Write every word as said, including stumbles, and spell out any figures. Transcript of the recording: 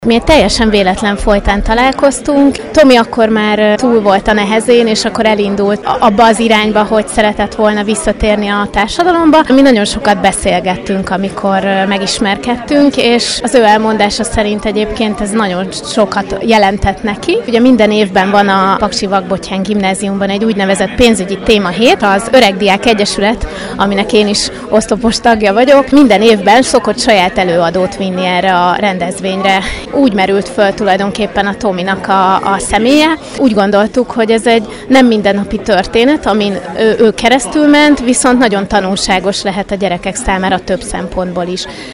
Mi egy teljesen véletlen folytán találkoztunk. Tomi akkor már túl volt a nehezén, és akkor elindult abba az irányba, hogy szeretett volna visszatérni a társadalomba. Mi nagyon sokat beszélgettünk, amikor megismerkedtünk, és az ő elmondása szerint egyébként ez nagyon sokat jelentett neki. Ugye minden évben van a Paksi Vakbottyán Gimnáziumban egy úgynevezett pénzügyi témahét, az Öreg Diák Egyesület, aminek én is oszlopos tagja vagyok. Minden évben szokott saját előadót vinni erre a rendezvényre. Úgy merült föl tulajdonképpen a Tominak a, a személye. Úgy gondoltuk, hogy ez egy nem mindennapi történet, amin ő, ő keresztül ment, viszont nagyon tanulságos lehet a gyerekek számára több szempontból is.